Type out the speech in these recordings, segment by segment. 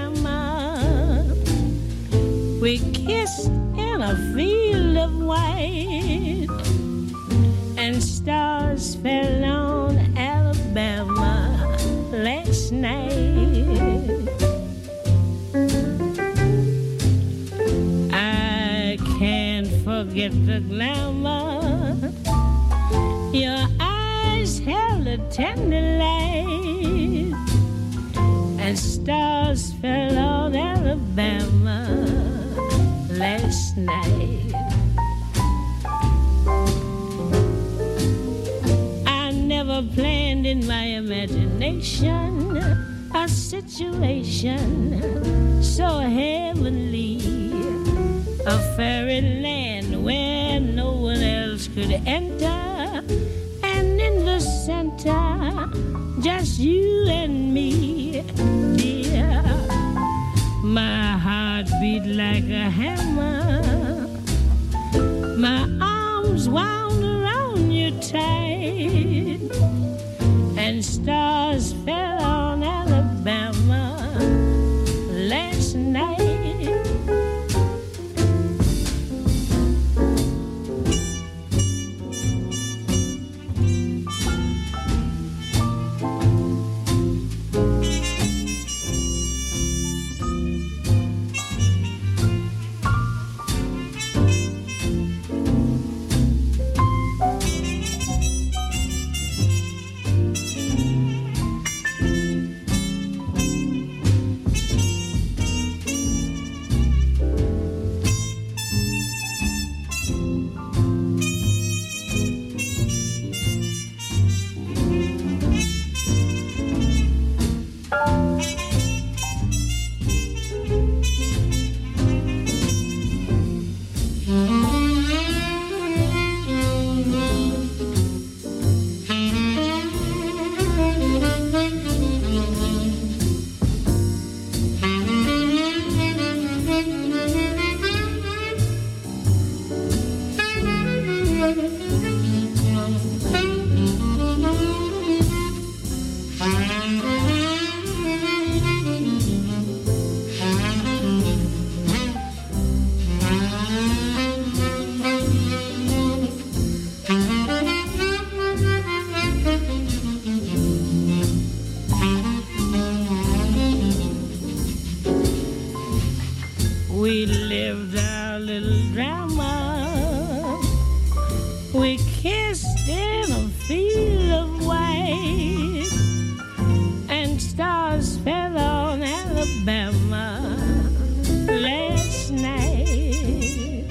Alabama. We kissed in a field of white, and stars fell on Alabama last night. I can't forget the glamour. Your eyes held a tender light, and stars fell on Alabama last night. I never planned in my imagination a situation so heavenly, a fairyland where no one else could enter, and in the center, just you and me, dear. My heart beat like a hammer, my arms wound around you tight, and stars fell on Alabama last night. We lived our little drama. We kissed in a field of white, and stars fell on Alabama last night.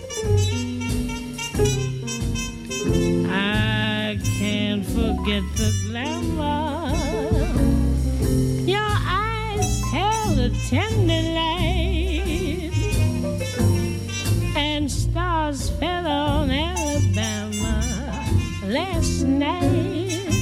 I can't forget the glamour. Your eyes held a tender light, and stars fell on Alabama last night.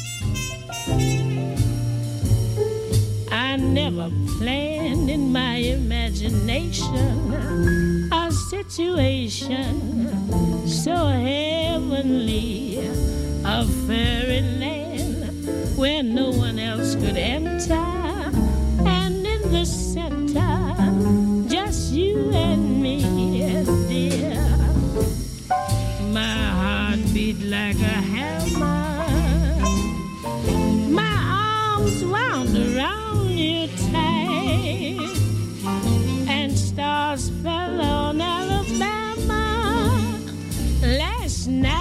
I never planned in my imagination a situation so heavenly, a fairyland where no one else could enter, and in the center, just you and me, dear. My heart beat like a hammer, my arms wound around you tight, and stars fell on Alabama last night.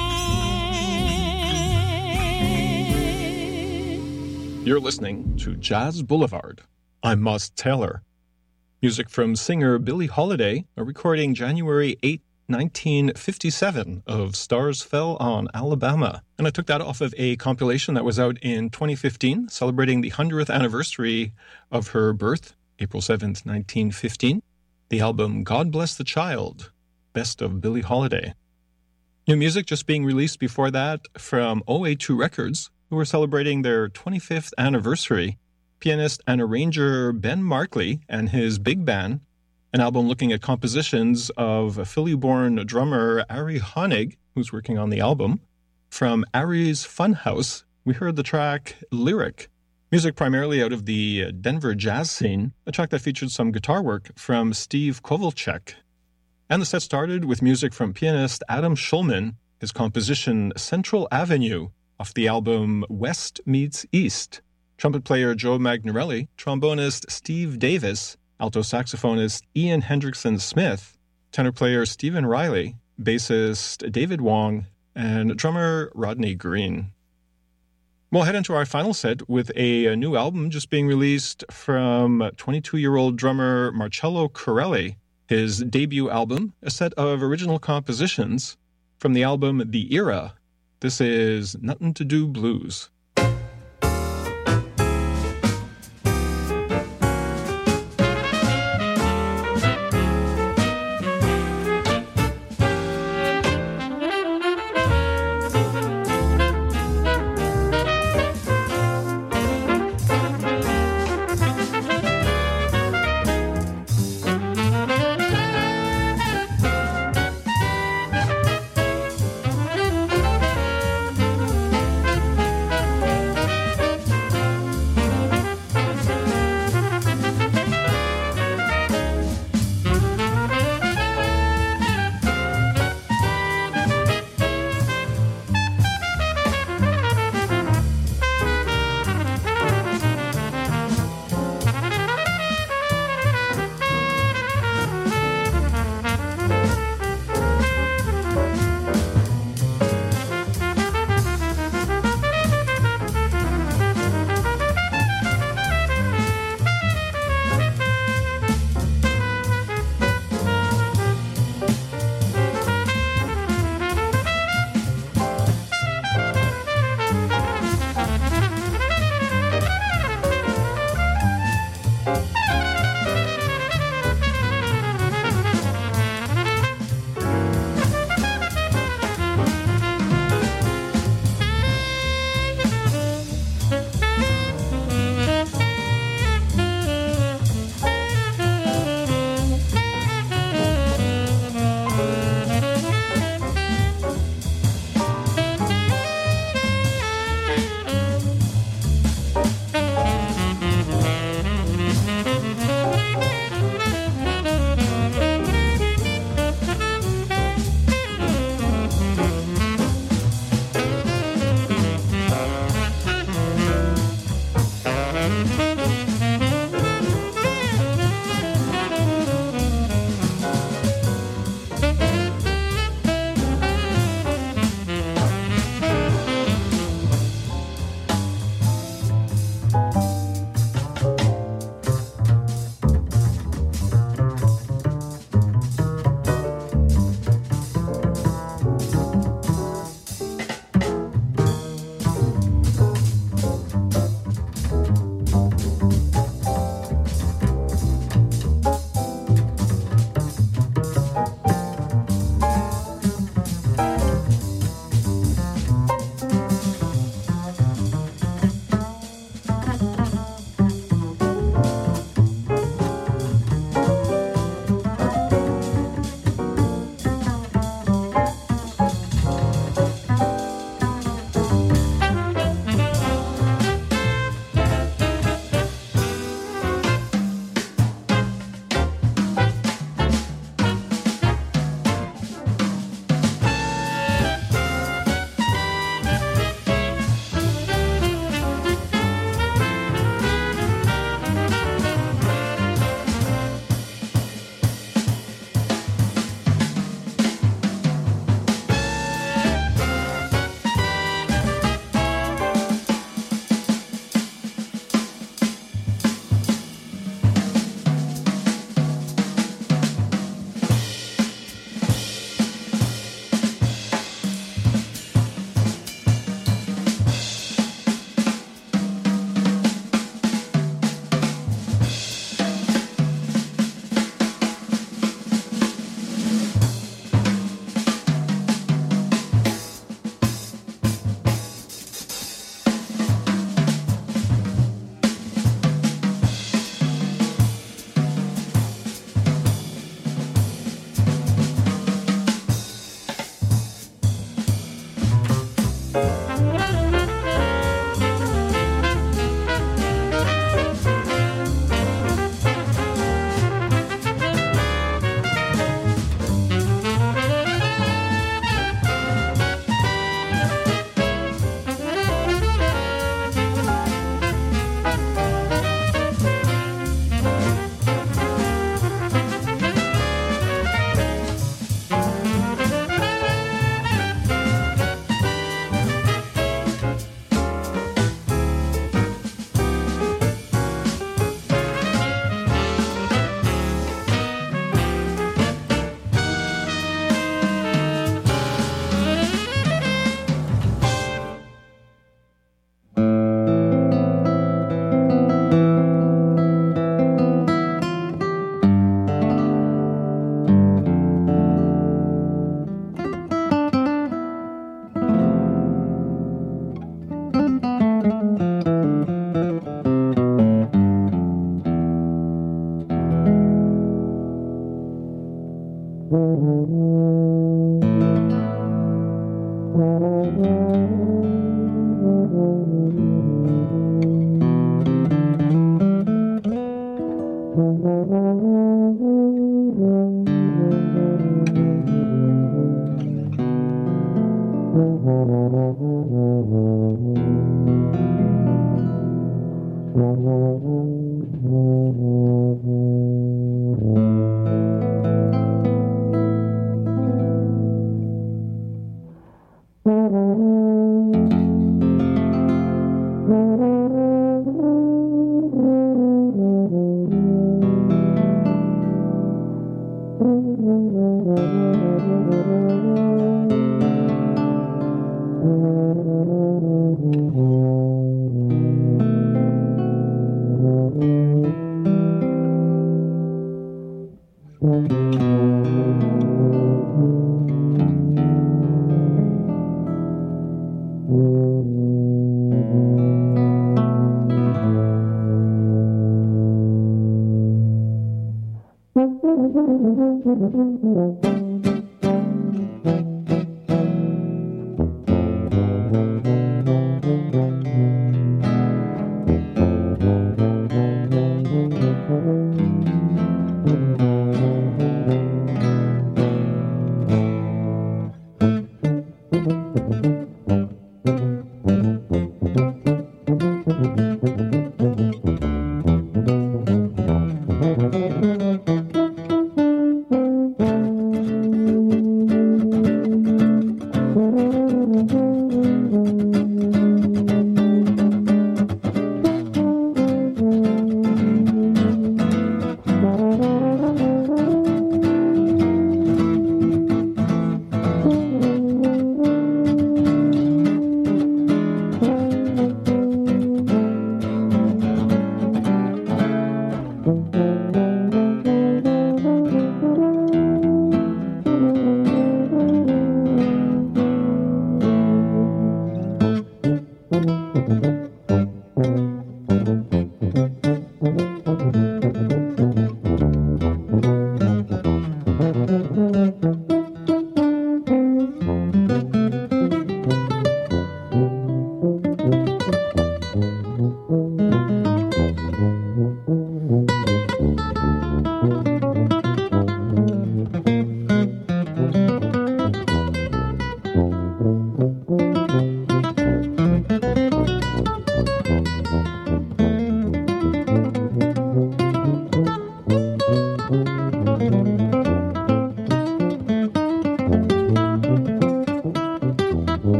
You're listening to Jazz Boulevard. I'm Moss Taylor. Music from singer Billie Holiday, a recording January 8, 1957 of Stars Fell on Alabama. And I took that off of a compilation that was out in 2015, celebrating the 100th anniversary of her birth, April 7th, 1915. The album God Bless the Child, Best of Billie Holiday. New music just being released before that from OA2 Records, who were celebrating their 25th anniversary. Pianist and arranger Ben Markley and his big band, an album looking at compositions of Philly-born drummer Ari Honig, who's working on the album. From Ari's Funhouse, we heard the track Lyric. Music primarily out of the Denver jazz scene, a track that featured some guitar work from Steve Kovalchek. And the set started with music from pianist Adam Schulman, his composition Central Avenue, off the album West Meets East. Trumpet player Joe Magnarelli, trombonist Steve Davis, alto saxophonist Ian Hendrickson Smith, tenor player Stephen Riley, bassist David Wong, and drummer Rodney Green. We'll head into our final set with a new album just being released from 22-year-old drummer Marcello Corelli. His debut album, a set of original compositions from the album The Era. This is Nuttin' to Do Blues.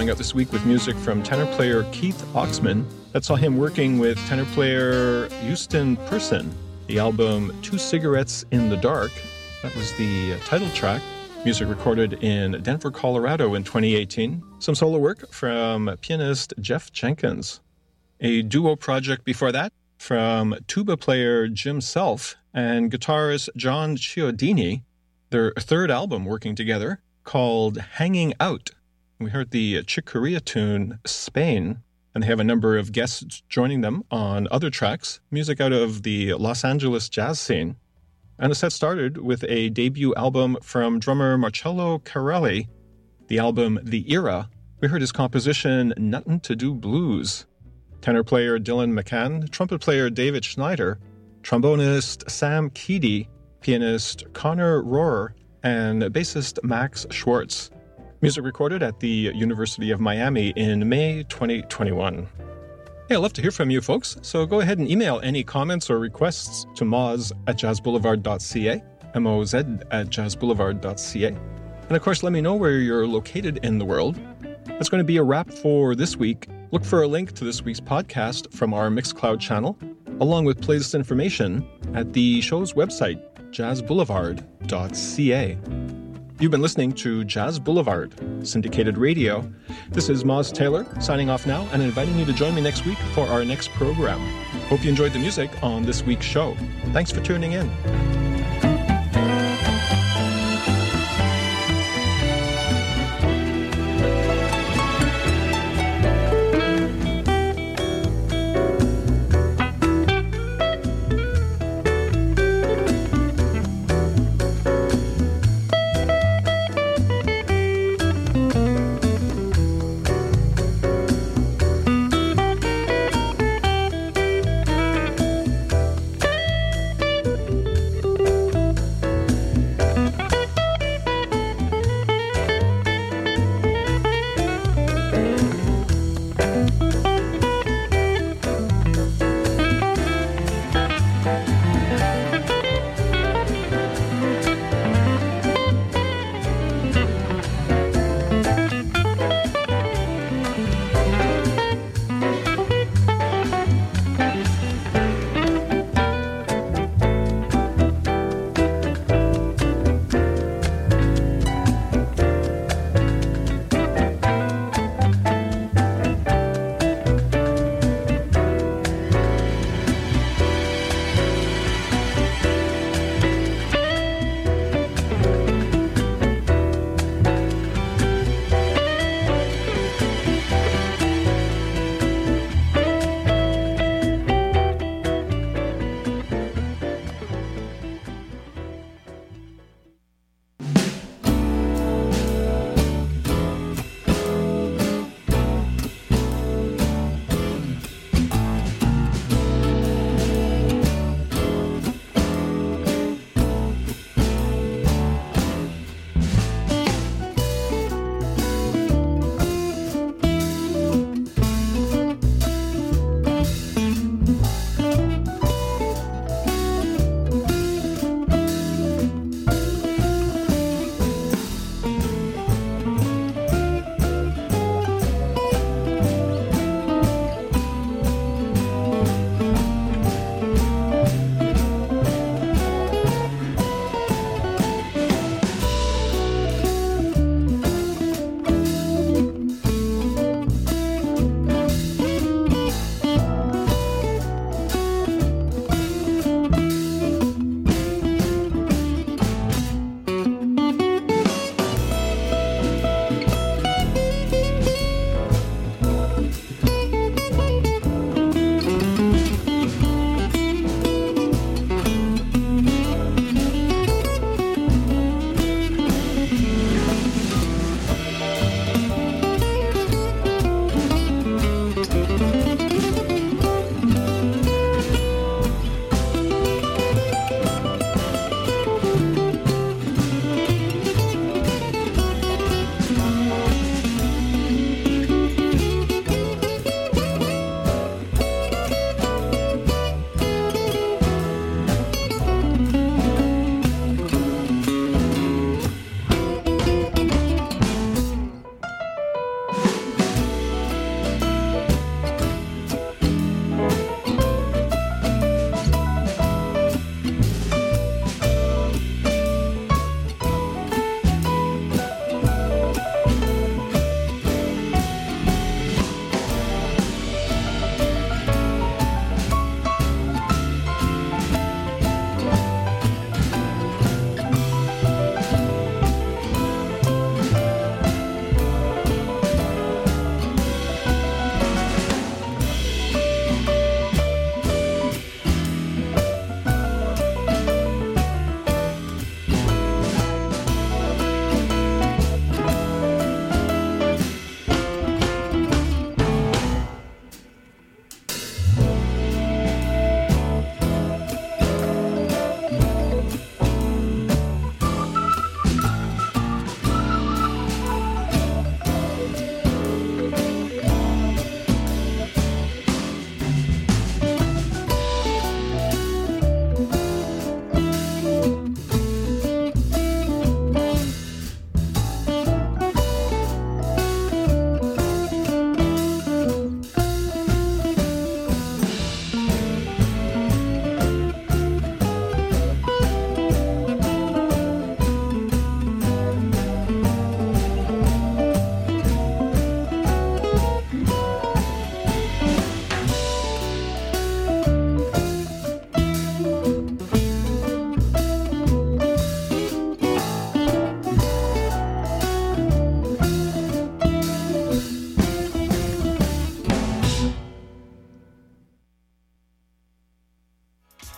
starting out this week with music from tenor player Keith Oxman that saw him working with tenor player Houston Person. The album Two Cigarettes in the Dark, that was the title track. Music recorded in Denver, Colorado in 2018. Some solo work from pianist Jeff Jenkins. A duo project before that from tuba player Jim Self and guitarist John Chiodini. Their third album working together called Hanging Out. We heard the Chick Corea tune Spain, and they have a number of guests joining them on other tracks, music out of the Los Angeles jazz scene. And the set started with a debut album from drummer Marcello Carelli, the album The Era. We heard his composition Nuttin' to Do Blues. Tenor player Dylan McCann, trumpet player David Schneider, trombonist Sam Keedy, pianist Connor Rohrer, and bassist Max Schwartz. Music recorded at the University of Miami in May 2021. Hey, I'd love to hear from you folks, so go ahead and email any comments or requests to moz@jazzboulevard.ca, moz@jazzboulevard.ca. And of course, let me know where you're located in the world. That's going to be a wrap for this week. Look for a link to this week's podcast from our Mixcloud channel, along with playlist information at the show's website, jazzboulevard.ca. You've been listening to Jazz Boulevard, syndicated radio. This is Moz Taylor, signing off now and inviting you to join me next week for our next program. Hope you enjoyed the music on this week's show. Thanks for tuning in.